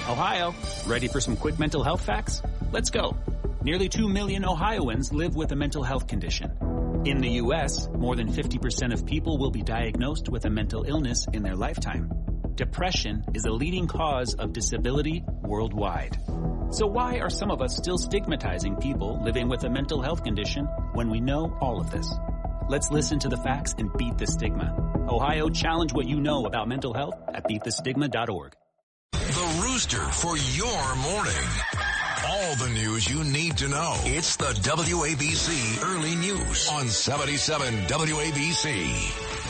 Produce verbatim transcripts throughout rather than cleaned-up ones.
Ohio, ready for some quick mental health facts? Let's go. Nearly two million Ohioans live with a mental health condition. In the U S, more than fifty percent of people will be diagnosed with a mental illness in their lifetime. Depression is a leading cause of disability worldwide. So why are some of us still stigmatizing people living with a mental health condition when we know all of this? Let's listen to the facts and beat the stigma. Ohio, challenge what you know about mental health at beat the stigma dot org. The Rooster for your morning. All the news you need to know. It's the W A B C Early News on seventy-seven W A B C.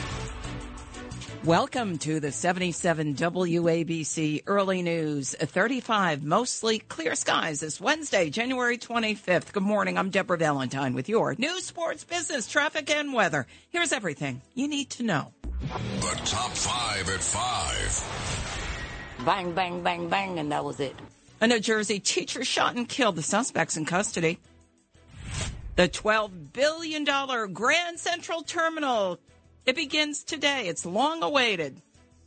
Welcome to the seventy-seven W A B C Early News. thirty-five mostly clear skies this Wednesday, January twenty-fifth. Good morning. I'm Deborah Valentine with your news, sports, business, traffic, and weather. Here's everything you need to know. The top five at five. Bang, bang, bang, bang, and that was it. A New Jersey teacher shot and killed. The suspects in custody. The twelve billion dollars Grand Central Terminal. It begins today. It's long awaited.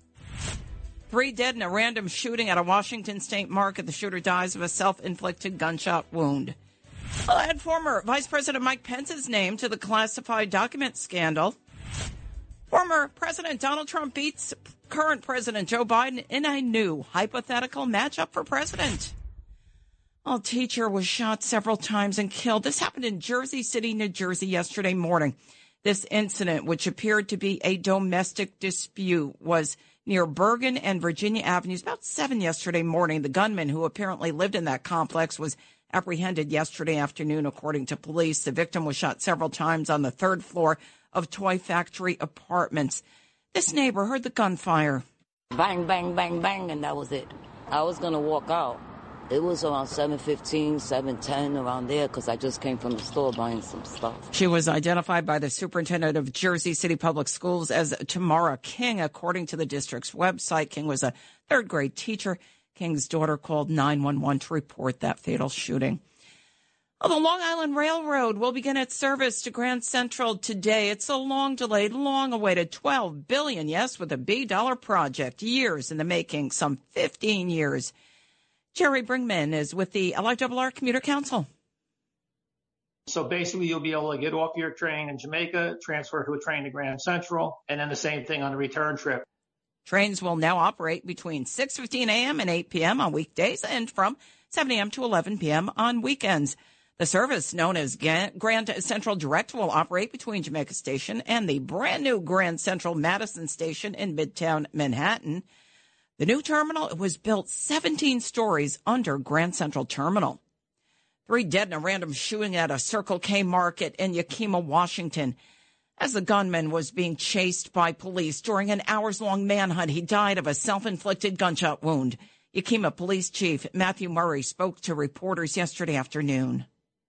Three dead in a random shooting at a Washington State market. The shooter dies of a self-inflicted gunshot wound. I'll add former Vice President Mike Pence's name to the classified document scandal. Former President Donald Trump beats current President Joe Biden in a new hypothetical matchup for president. A teacher was shot several times and killed. This happened in Jersey City, New Jersey yesterday morning. This incident, which appeared to be a domestic dispute, was near Bergen and Virginia Avenues about seven yesterday morning. The gunman, who apparently lived in that complex, was apprehended yesterday afternoon, according to police. The victim was shot several times on the third floor of Toy Factory Apartments. This neighbor heard the gunfire. Bang, bang, bang, bang, and that was it. I was going to walk out. It was around seven fifteen, seven ten, around there, because I just came from the store buying some stuff. She was identified by the superintendent of Jersey City Public Schools as Tamara King. According to the district's website, King was a third-grade teacher. King's daughter called nine one one to report that fatal shooting. Oh, the Long Island Railroad will begin its service to Grand Central today. It's a long-delayed, long-awaited twelve billion dollars, yes, with a B dollar project, years in the making, some fifteen years. Jerry Brinkman is with the L I R R Commuter Council. So basically, you'll be able to get off your train in Jamaica, transfer to a train to Grand Central, and then the same thing on the return trip. Trains will now operate between six fifteen a.m. and eight p.m. on weekdays and from seven a.m. to eleven p.m. on weekends. The service, known as Grand Central Direct, will operate between Jamaica Station and the brand-new Grand Central Madison Station in Midtown Manhattan. The new terminal was built seventeen stories under Grand Central Terminal. Three dead in a random shooting at a Circle K market in Yakima, Washington. As the gunman was being chased by police during an hours-long manhunt, he died of a self-inflicted gunshot wound. Yakima Police Chief Matthew Murray spoke to reporters yesterday afternoon.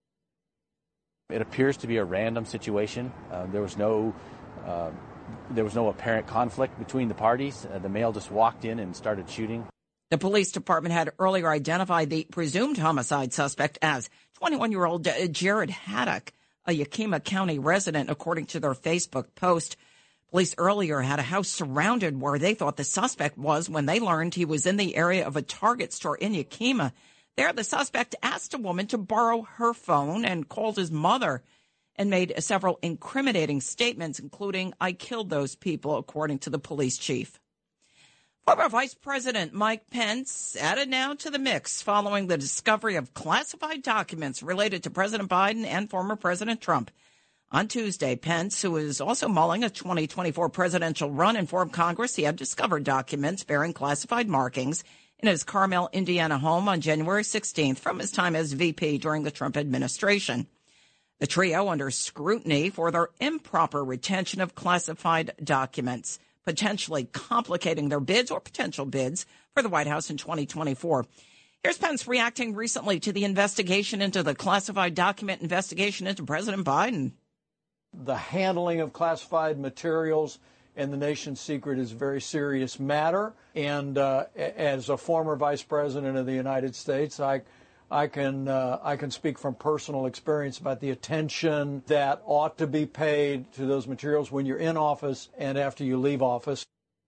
It appears to be a random situation. Uh, there was no uh, there was no apparent conflict between the parties. Uh, the male just walked in and started shooting. The police department had earlier identified the presumed homicide suspect as twenty-one-year-old Jared Haddock, a Yakima County resident, according to their Facebook post. Police earlier had a house surrounded where they thought the suspect was when they learned he was in the area of a Target store in Yakima. There, the suspect asked a woman to borrow her phone and called his mother and made several incriminating statements, including, "I killed those people," according to the police chief. Former Vice President Mike Pence added now to the mix following the discovery of classified documents related to President Biden and former President Trump. On Tuesday, Pence, who is also mulling a twenty twenty-four presidential run, informed Congress he had discovered documents bearing classified markings in his Carmel, Indiana home on January sixteenth from his time as V P during the Trump administration. The trio under scrutiny for their improper retention of classified documents, potentially complicating their bids or potential bids for the White House in twenty twenty-four. Here's Pence reacting recently to the investigation into the classified document investigation into President Biden. The handling of classified materials and the nation's secret is a very serious matter. And uh, as a former vice president of the United States, I, I can uh, I can speak from personal experience about the attention that ought to be paid to those materials when you're in office and after you leave office.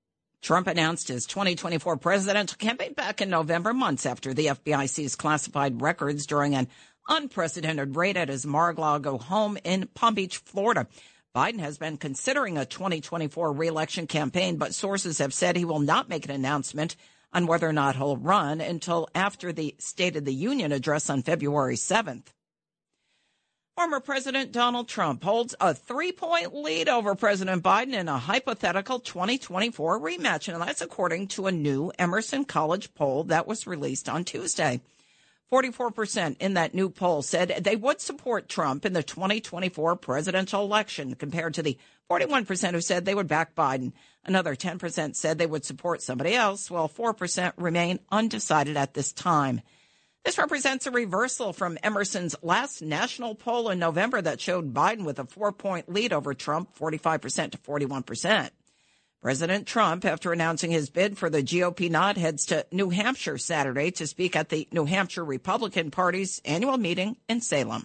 Trump announced his twenty twenty-four presidential campaign back in November, months after the F B I seized classified records during an unprecedented raid at his Mar-a-Lago home in Palm Beach, Florida. Biden has been considering a twenty twenty-four re-election campaign, but sources have said he will not make an announcement on whether or not he'll run until after the State of the Union address on February seventh. Former President Donald Trump holds a three-point lead over President Biden in a hypothetical twenty twenty-four rematch, and that's according to a new Emerson College poll that was released on Tuesday. forty-four percent in that new poll said they would support Trump in the twenty twenty-four presidential election, compared to the forty-one percent who said they would back Biden. Another ten percent said they would support somebody else, while four percent remain undecided at this time. This represents a reversal from Emerson's last national poll in November that showed Biden with a four-point lead over Trump, forty-five percent to forty-one percent. President Trump, after announcing his bid for the G O P nod, heads to New Hampshire Saturday to speak at the New Hampshire Republican Party's annual meeting in Salem.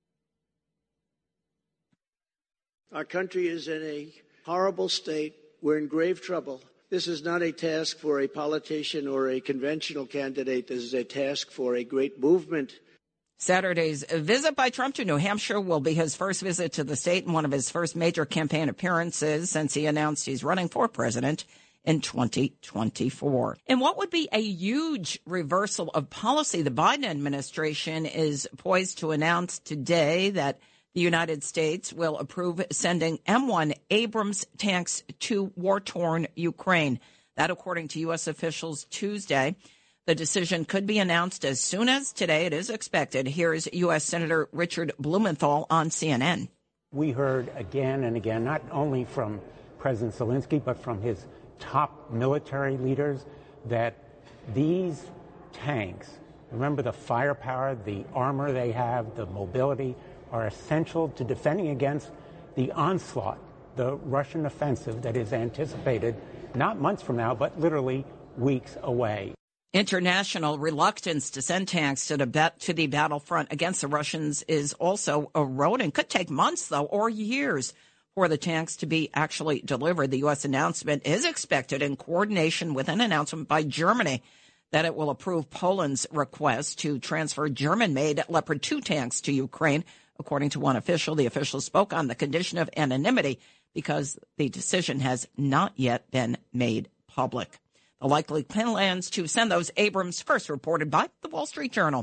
Our country is in a horrible state. We're in grave trouble. This is not a task for a politician or a conventional candidate. This is a task for a great movement. Saturday's visit by Trump to New Hampshire will be his first visit to the state and one of his first major campaign appearances since he announced he's running for president in twenty twenty-four. In what would be a huge reversal of policy, the Biden administration is poised to announce today that the United States will approve sending M one Abrams tanks to war-torn Ukraine. That, according to U S officials Tuesday. The decision could be announced as soon as today. It is expected. Here's U S Senator Richard Blumenthal on C N N. We heard again and again, not only from President Zelensky, but from his top military leaders, that these tanks, remember the firepower, the armor they have, the mobility, are essential to defending against the onslaught, the Russian offensive that is anticipated not months from now, but literally weeks away. International reluctance to send tanks to the, bat- to the battlefront against the Russians is also eroding. Could take months, though, or years for the tanks to be actually delivered. The U S announcement is expected in coordination with an announcement by Germany that it will approve Poland's request to transfer German-made Leopard two tanks to Ukraine. According to one official, the official spoke on the condition of anonymity because the decision has not yet been made public. The likely plans to send those Abrams, first reported by the Wall Street Journal.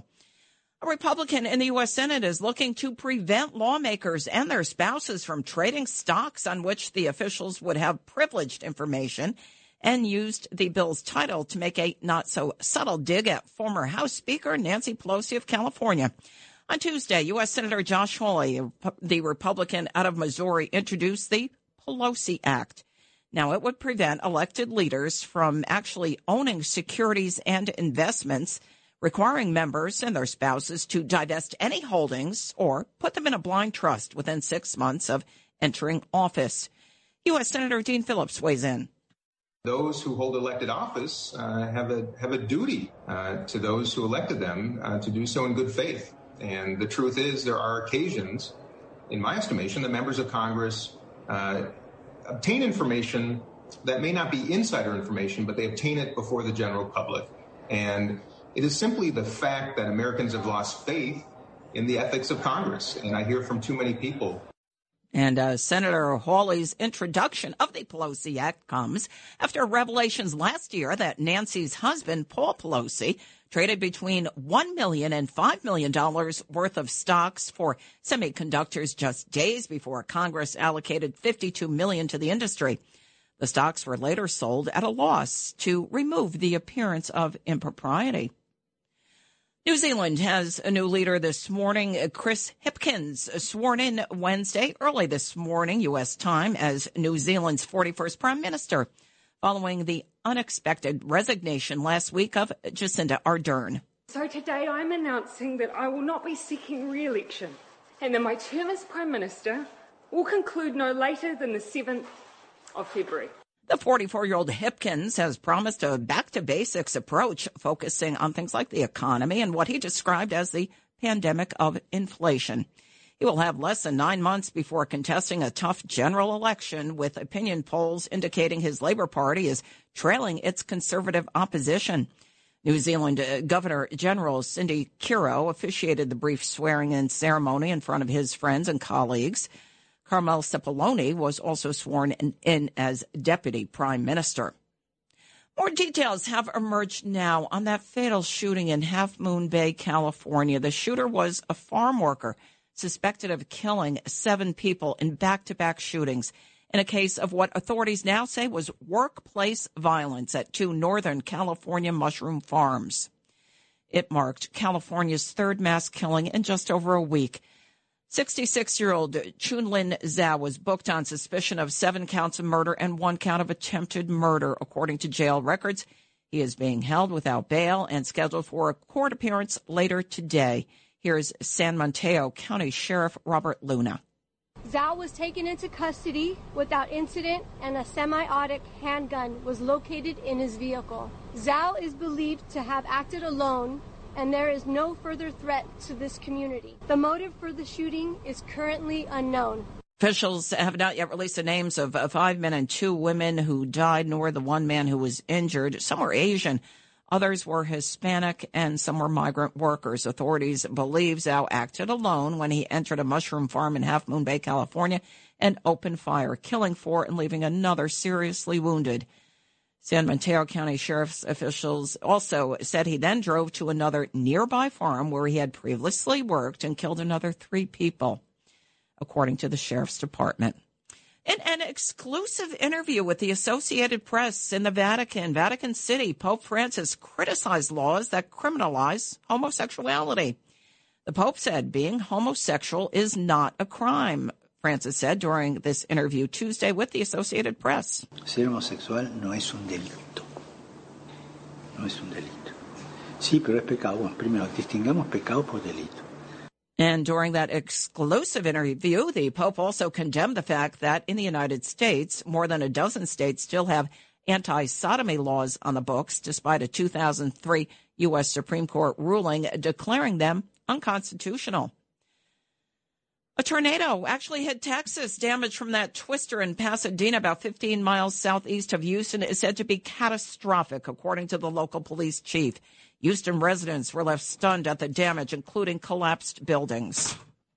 A Republican in the U S Senate is looking to prevent lawmakers and their spouses from trading stocks on which the officials would have privileged information, and used the bill's title to make a not-so-subtle dig at former House Speaker Nancy Pelosi of California. On Tuesday, U S Senator Josh Hawley, the Republican out of Missouri, introduced the Pelosi Act. Now, it would prevent elected leaders from actually owning securities and investments, requiring members and their spouses to divest any holdings or put them in a blind trust within six months of entering office. U S Senator Dean Phillips weighs in. Those who hold elected office uh, have a have a duty uh, to those who elected them uh, to do so in good faith. And the truth is, there are occasions, in my estimation, that members of Congress uh, obtain information that may not be insider information, but they obtain it before the general public. And it is simply the fact that Americans have lost faith in the ethics of Congress. And I hear from too many people. And uh, Senator Hawley's introduction of the Pelosi Act comes after revelations last year that Nancy's husband, Paul Pelosi, traded between one million dollars and five million dollars worth of stocks for semiconductors just days before Congress allocated fifty-two million dollars to the industry. The stocks were later sold at a loss to remove the appearance of impropriety. New Zealand has a new leader this morning. Chris Hipkins, sworn in Wednesday early this morning, U S time, as New Zealand's forty-first prime minister, following the unexpected resignation last week of Jacinda Ardern. So today I'm announcing that I will not be seeking re-election and that my term as prime minister will conclude no later than the seventh of February. The forty-four-year-old Hipkins has promised a back-to-basics approach, focusing on things like the economy and what he described as the pandemic of inflation. He will have less than nine months before contesting a tough general election, with opinion polls indicating his Labour Party is trailing its Conservative opposition. New Zealand uh, Governor General Cindy Kiro officiated the brief swearing-in ceremony in front of his friends and colleagues. Carmel Sepuloni was also sworn in, in as Deputy Prime Minister. More details have emerged now on that fatal shooting in Half Moon Bay, California. The shooter was a farm worker suspected of killing seven people in back-to-back shootings in a case of what authorities now say was workplace violence at two Northern California mushroom farms. It marked California's third mass killing in just over a week. sixty-six-year-old Chunlin Zhao was booked on suspicion of seven counts of murder and one count of attempted murder, according to jail records. He is being held without bail and scheduled for a court appearance later today. Here's San Mateo County Sheriff Robert Luna. Zhao was taken into custody without incident, and a semi-automatic handgun was located in his vehicle. Zhao is believed to have acted alone, and there is no further threat to this community. The motive for the shooting is currently unknown. Officials have not yet released the names of five men and two women who died, nor the one man who was injured. Some were Asian. Others were Hispanic, and some were migrant workers. Authorities believe Zhao acted alone when he entered a mushroom farm in Half Moon Bay, California, and opened fire, killing four and leaving another seriously wounded. San Mateo County Sheriff's officials also said he then drove to another nearby farm where he had previously worked and killed another three people, according to the Sheriff's Department. In an exclusive interview with the Associated Press in the Vatican, Vatican City, Pope Francis criticized laws that criminalize homosexuality. The Pope said being homosexual is not a crime, Francis said during this interview Tuesday with the Associated Press. Ser homosexual no es un delito. No es un delito. Sí, pero es pecado. Bueno, primero, distingamos pecado por delito. And during that exclusive interview, the Pope also condemned the fact that in the United States, more than a dozen states still have anti-sodomy laws on the books, despite a two thousand three U S Supreme Court ruling declaring them unconstitutional. A tornado actually hit Texas. Damage from that twister in Pasadena, about fifteen miles southeast of Houston, is said to be catastrophic, according to the local police chief. Houston residents were left stunned at the damage, including collapsed buildings.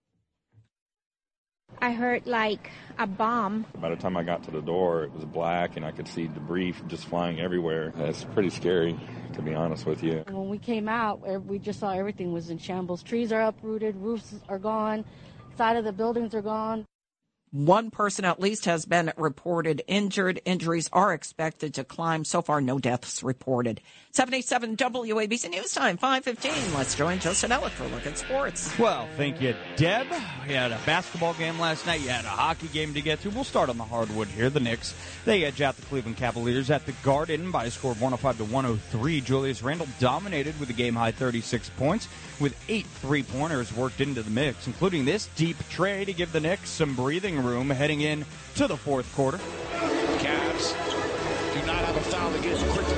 I heard like a bomb. By the time I got to the door, it was black and I could see debris just flying everywhere. It's pretty scary, to be honest with you. When we came out, we just saw everything was in shambles. Trees are uprooted, roofs are gone, side of the buildings are gone. One person at least has been reported injured. Injuries are expected to climb. So far, no deaths reported. seventy-seven W A B C News Time, five fifteen. Let's join Justin Ellick for a look at sports. Well, thank you, Deb. We had a basketball game last night. You had a hockey game to get to. We'll start on the hardwood here. The Knicks, they edge out the Cleveland Cavaliers at the Garden by a score of one oh five to one oh three. Julius Randle dominated with a game-high thirty-six points, with eight three-pointers worked into the mix, including this deep tray to give the Knicks some breathing room heading in to the fourth quarter. Cavs do not have a foul against quickly.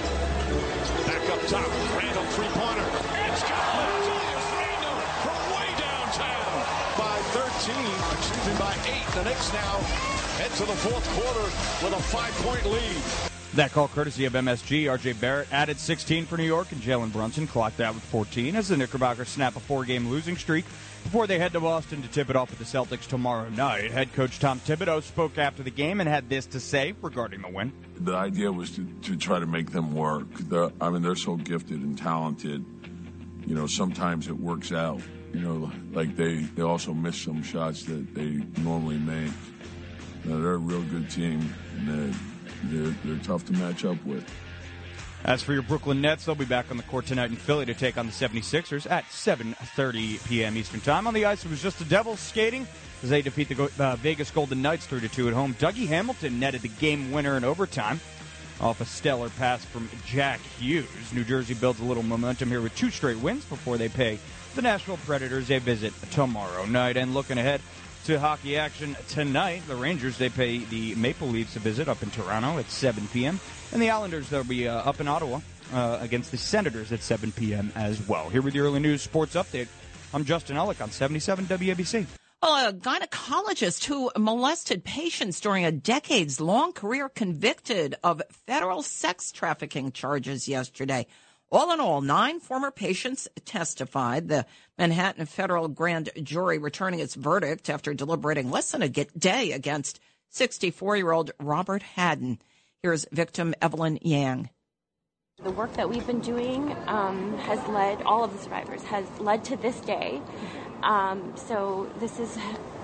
Back up top, Randle three-pointer. It's got Julius Randle from way downtown by thirteen, excuse me, by eight. The Knicks now head to the fourth quarter with a five-point lead. That call courtesy of M S G. R J Barrett added sixteen for New York, and Jalen Brunson clocked out with fourteen as the Knickerbockers snap a four-game losing streak before they head to Boston to tip it off with the Celtics tomorrow night. Head coach Tom Thibodeau spoke after the game and had this to say regarding the win. The idea was to, to try to make them work. The, I mean, they're so gifted and talented. You know, sometimes it works out. You know, like they, they also miss some shots that they normally make. You know, they're a real good team, and they're, they're, they're tough to match up with. As for your Brooklyn Nets, they'll be back on the court tonight in Philly to take on the seventy-sixers at seven thirty p.m. Eastern Time. On the ice, it was just the Devils skating as they defeat the uh, Vegas Golden Knights three to two at home. Dougie Hamilton netted the game winner in overtime off a stellar pass from Jack Hughes. New Jersey builds a little momentum here with two straight wins before they pay the Nashville Predators a visit tomorrow night. And looking ahead to hockey action tonight, the Rangers, they pay the Maple Leafs a visit up in Toronto at seven p.m. And the Islanders, they'll be uh, up in Ottawa uh, against the Senators at seven p.m. as well. Here with your early news sports update, I'm Justin Ellick on seventy-seven W A B C. Well, a gynecologist who molested patients during a decades-long career convicted of federal sex trafficking charges yesterday. All in all, nine former patients testified. The Manhattan federal grand jury returning its verdict after deliberating less than a day against sixty-four-year-old Robert Haddon. Here's victim Evelyn Yang. The work that we've been doing um, has led, all of the survivors, has led to this day. Um, so this is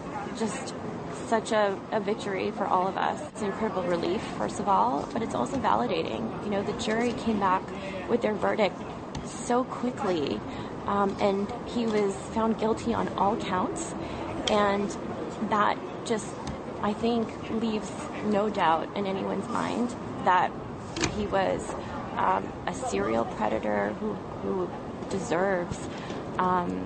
just such a, a victory for all of us. It's an incredible relief, first of all, but it's also validating. You know, the jury came back with their verdict so quickly, um, and he was found guilty on all counts, and that just, I think, leaves no doubt in anyone's mind that he was um, a serial predator who, who deserves um,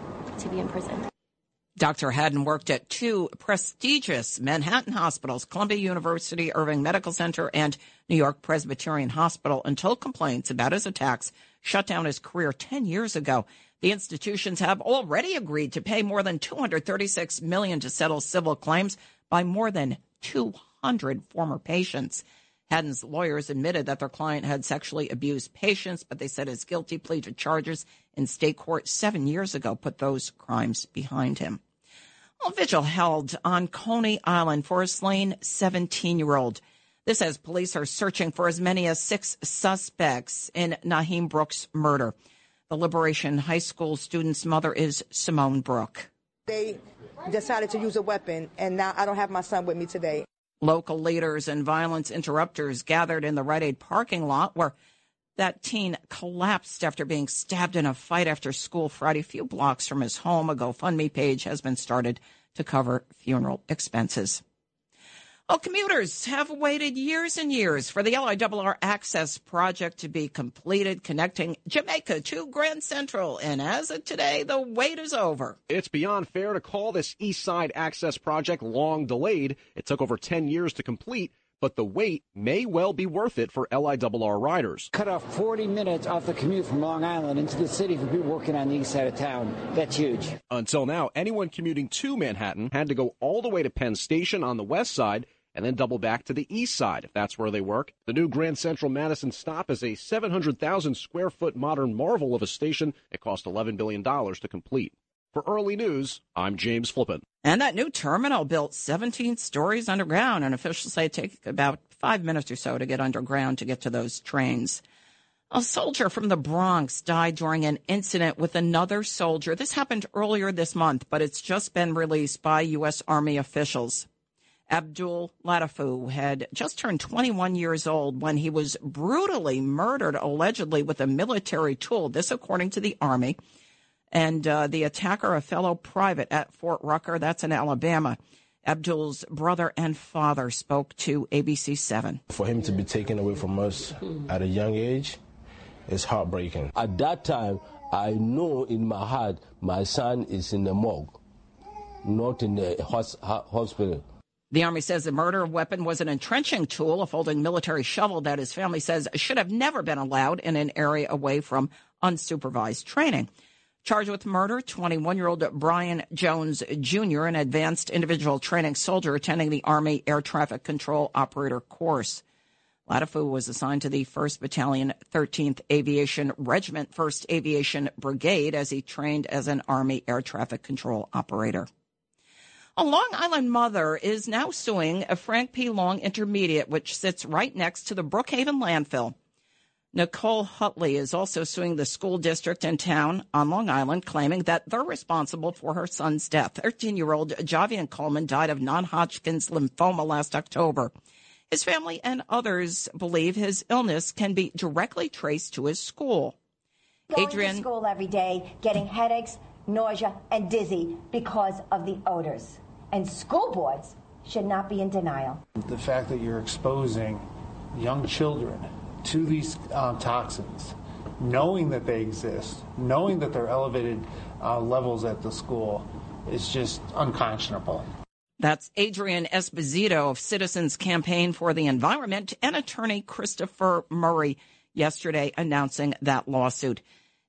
to be in prison. Doctor Haddon worked at two prestigious Manhattan hospitals, Columbia University Irving Medical Center and New York Presbyterian Hospital, until complaints about his attacks shut down his career ten years ago. The institutions have already agreed to pay more than two hundred thirty-six million dollars to settle civil claims by more than two hundred former patients. Haddon's lawyers admitted that their client had sexually abused patients, but they said his guilty plea to charges in state court seven years ago put those crimes behind him. A vigil held on Coney Island for a slain seventeen-year-old. This as police are searching for as many as six suspects in Naheem Brooks' murder. The Liberation High School student's mother is Simone Brooke. They decided to use a weapon, and now I don't have my son with me today. Local leaders and violence interrupters gathered in the Rite Aid parking lot where that teen collapsed after being stabbed in a fight after school Friday. A few blocks from his home, a GoFundMe page has been started to cover funeral expenses. Well, commuters have waited years and years for the L I R R Access project to be completed, connecting Jamaica to Grand Central. And as of today, the wait is over. It's beyond fair to call this East Side Access project long delayed. It took over ten years to complete, but the wait may well be worth it for L I R R riders. Cut off forty minutes off the commute from Long Island into the city for people working on the east side of town. That's huge. Until now, anyone commuting to Manhattan had to go all the way to Penn Station on the west side and then double back to the east side if that's where they work. The new Grand Central Madison stop is a seven hundred thousand square foot modern marvel of a station. It cost eleven billion dollars to complete. For Early News, I'm James Flippin. And that new terminal built seventeen stories underground, and officials say it takes about five minutes or so to get underground to get to those trains. A soldier from the Bronx died during an incident with another soldier. This happened earlier this month, but it's just been released by U S. Army officials. Abdul Latifu had just turned twenty-one years old when he was brutally murdered, allegedly with a military tool. This, according to the Army. And uh, the attacker, a fellow private at Fort Rucker, that's in Alabama. Abdul's brother and father spoke to A B C seven. For him to be taken away from us at a young age is heartbreaking. At that time, I know in my heart my son is in the morgue, not in the hospital. The Army says the murder weapon was an entrenching tool, a folding military shovel that his family says should have never been allowed in an area away from unsupervised training. Charged with murder, twenty-one-year-old Brian Jones Junior, an advanced individual training soldier attending the Army Air Traffic Control Operator course. Latifu was assigned to the first Battalion, thirteenth Aviation Regiment, first Aviation Brigade, as he trained as an Army Air Traffic Control Operator. A Long Island mother is now suing a Frank P. Long Intermediate, which sits right next to the Brookhaven landfill. Nicole Hutley is also suing the school district in town on Long Island, claiming that they're responsible for her son's death. thirteen-year-old Javian Coleman died of non-Hodgkin's lymphoma last October. His family and others believe his illness can be directly traced to his school. Going Adrian, to school every day, getting headaches, nausea, and dizzy because of the odors. And school boards should not be in denial. The fact that you're exposing young children to these um, toxins, knowing that they exist, knowing that they're elevated uh, levels at the school, is just unconscionable. That's Adrian Esposito of Citizens Campaign for the Environment and attorney Christopher Murray yesterday announcing that lawsuit.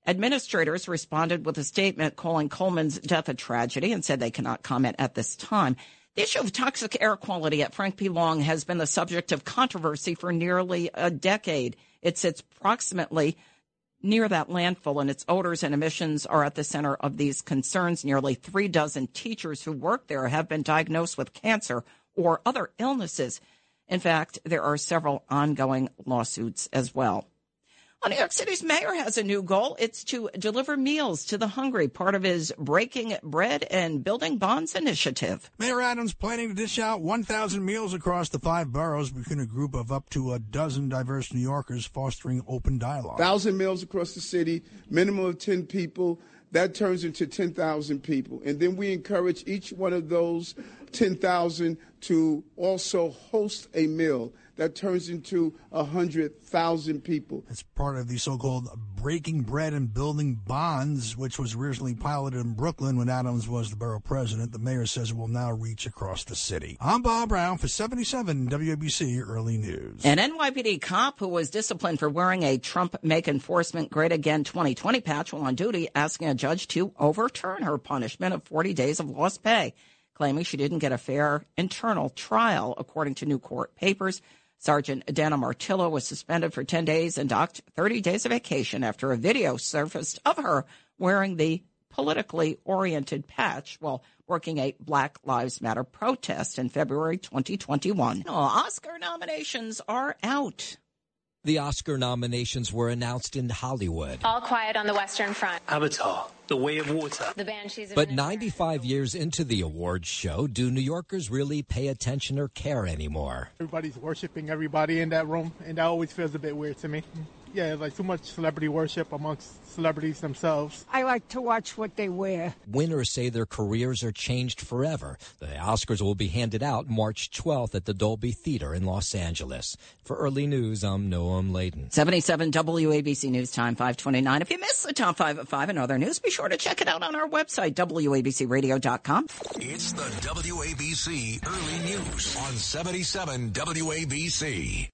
Administrators responded with a statement calling Coleman's death a tragedy and said they cannot comment at this time. The issue of toxic air quality at Frank P. Long has been the subject of controversy for nearly a decade. It sits approximately near that landfill, and its odors and emissions are at the center of these concerns. Nearly three dozen teachers who work there have been diagnosed with cancer or other illnesses. In fact, there are several ongoing lawsuits as well. Well, New York City's mayor has a new goal. It's to deliver meals to the hungry, part of his Breaking Bread and Building Bonds initiative. Mayor Adams planning to dish out one thousand meals across the five boroughs between a group of up to a dozen diverse New Yorkers, fostering open dialogue. one thousand meals across the city, minimum of ten people. That turns into ten thousand people. And then we encourage each one of those ten thousand to also host a meal. That turns into one hundred thousand people. It's part of the so-called Breaking Bread and Building Bonds, which was originally piloted in Brooklyn when Adams was the borough president. The mayor says it will now reach across the city. I'm Bob Brown for seventy-seven W A B C Early News. An N Y P D cop who was disciplined for wearing a Trump Make Enforcement Great Again twenty twenty patch while on duty, asking a judge to overturn her punishment of forty days of lost pay, claiming she didn't get a fair internal trial, according to new court papers. Sergeant Dana Martillo was suspended for ten days and docked thirty days of vacation after a video surfaced of her wearing the politically oriented patch while working a Black Lives Matter protest in February twenty twenty-one. Oh, Oscar nominations are out. The Oscar nominations were announced in Hollywood. All Quiet on the Western Front. Avatar, The Way of Water. The Banshees of But ninety-five years into the awards show, do New Yorkers really pay attention or care anymore? Everybody's worshiping everybody in that room, and that always feels a bit weird to me. Yeah, like too much celebrity worship amongst celebrities themselves. I like to watch what they wear. Winners say their careers are changed forever. The Oscars will be handed out March twelfth at the Dolby Theater in Los Angeles. For Early News, I'm Noam Layden. seventy-seven W A B C News Time, five twenty-nine. If you missed the top five at five and other news, be sure to check it out on our website, W A B C radio dot com. It's the W A B C Early News on seventy-seven W A B C.